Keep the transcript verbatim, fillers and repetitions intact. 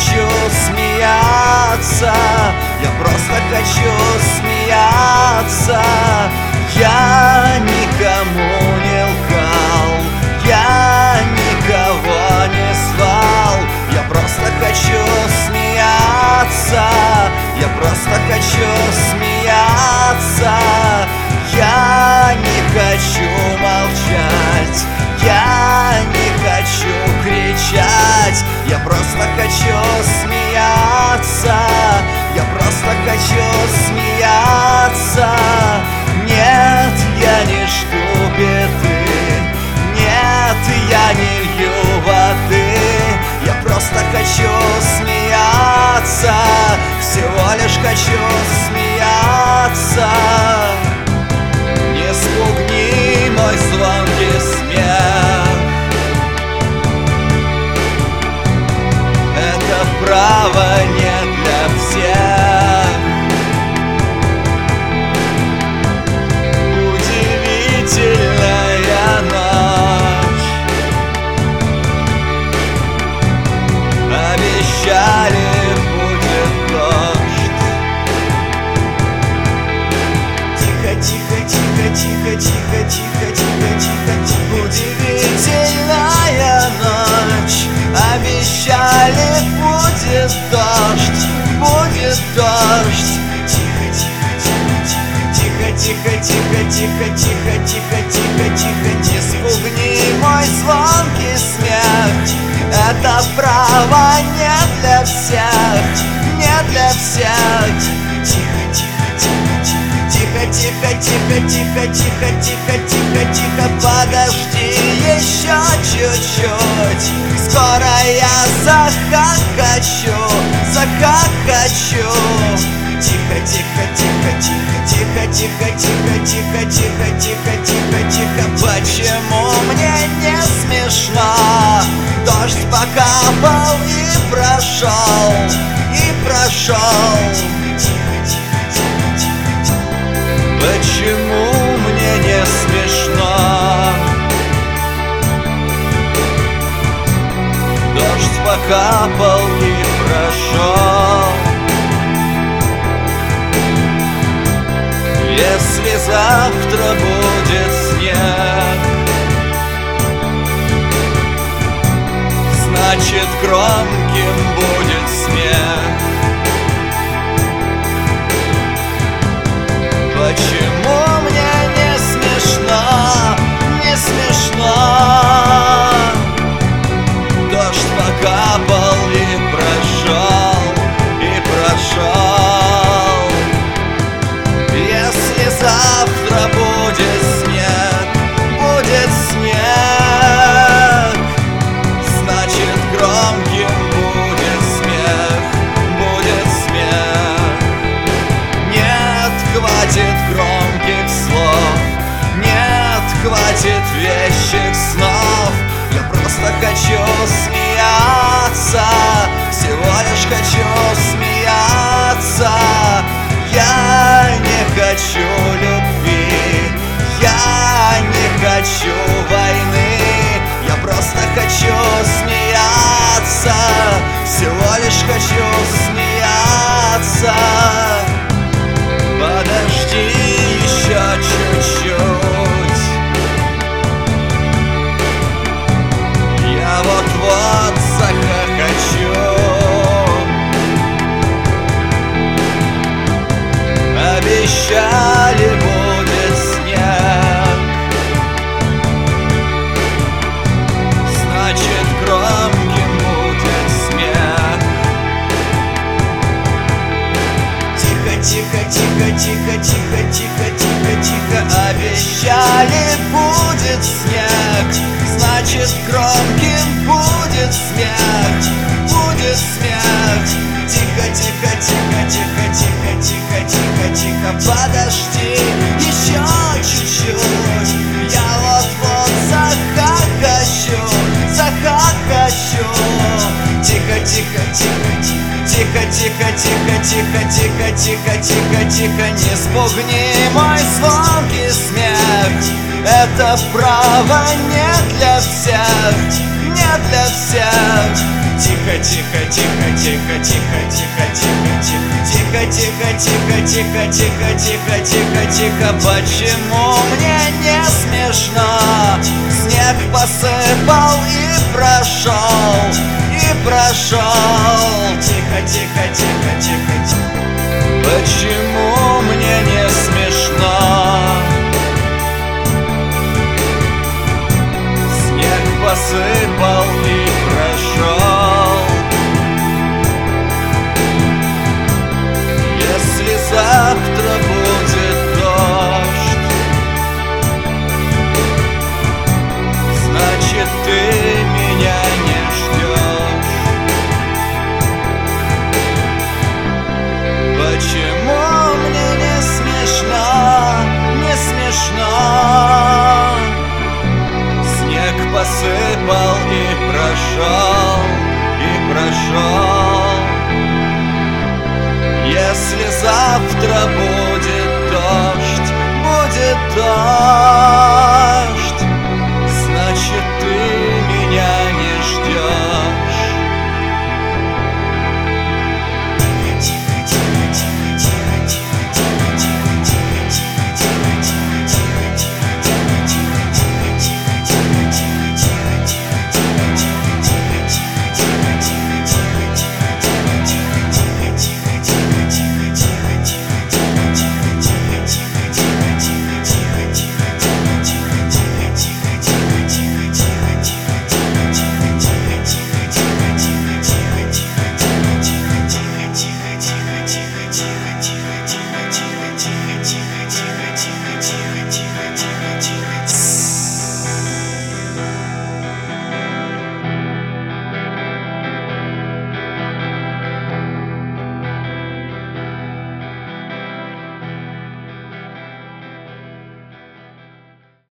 хочу смеяться, я просто хочу смеяться. Я никому не лгал, я никого не звал. Я просто хочу смеяться, я просто хочу смеяться. Я не хочу молчать, я не хочу кричать. Я просто хочу смеяться, я просто хочу смеяться. Нет, я не жду беды, нет, я не лью воды. Я просто хочу смеяться, всего лишь хочу смеяться. Не спугни мой звонкий смех, это право не для всех. Удивительная ночь, обещали будет дождь. Тихо, тихо, тихо, тихо, тихо, тихо, тихо, тихо, тихо. Удивительная ночь, обещали будет дождь, будет дождь. Тихо, тихо, тихо, тихо, тихо, тихо, тихо, тихо, тихо. Не спугни мой звонкий смех, это право не для всех, не для всех. Тихо, тихо, тихо, тихо, тихо, тихо, тихо, тихо, тихо, тихо. Подожди еще чуть-чуть, скоро я захохочу, захохочу. Тихо, тихо, тихо, тихо, тихо, тихо, тихо, тихо, тихо, тихо, тихо, тихо. Почему мне не смешно? Дождь покапал и прошел, и прошел. Почему мне не смешно? Дождь покапал и прошел. Если завтра будет снег, значит громким будет смех. Почему мне не смешно, не смешно? Дождь покапал и прошел, и прошел. Если завтра будет снег, будет снег, значит громким будет смех, будет смех. Нет, хватит громких слов, нет, хватит вещих снов. Я просто хочу смеяться, всего лишь хочу смеяться. Я не хочу любви, я не хочу войны. Я просто хочу смеяться, всего лишь хочу смеяться. Подожди еще чуть-чуть, я вот-вот захохочу. Обещали будет снег, значит громким будет смех. Тихо, тихо, тихо, тихо, тихо, тихо, тихо, тихо. Обещали будет снег, значит громким будет смех, будет смех. Тихо, тихо, тихо, тихо, тихо, тихо, тихо, тихо. Подожди еще чуть-чуть, я вот-вот захохочу, захохочу. Тихо, тихо, тихо, тихо, тихо, тихо, тихо, тихо, тихо, тихо, тихо. Не спугни мой звонкий смех, это право не для всех, не для всех. Тихо, тихо, тихо, тихо, тихо, тихо, тихо, тихо, тихо, тихо, тихо, тихо, тихо, тихо, тихо. Почему мне не смешно? Снег посыпал и прошел, и прошел. Тихо, тихо, тихо, тихо, тихо. Почему мне не смешно? Снег посыпал и прошел. Если завтра будет дождь, значит ты меня не ждешь. Почему мне не смешно, не смешно? Снег посыпал и прошел, и прошел. Если завтра будет дождь, будет дождь.